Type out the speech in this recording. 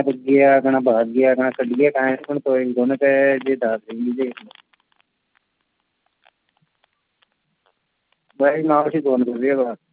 pergi karena bahagia karena sedih kan pun तो इन दोनों के जे दादी जे भाई ना उसी दोनों को भी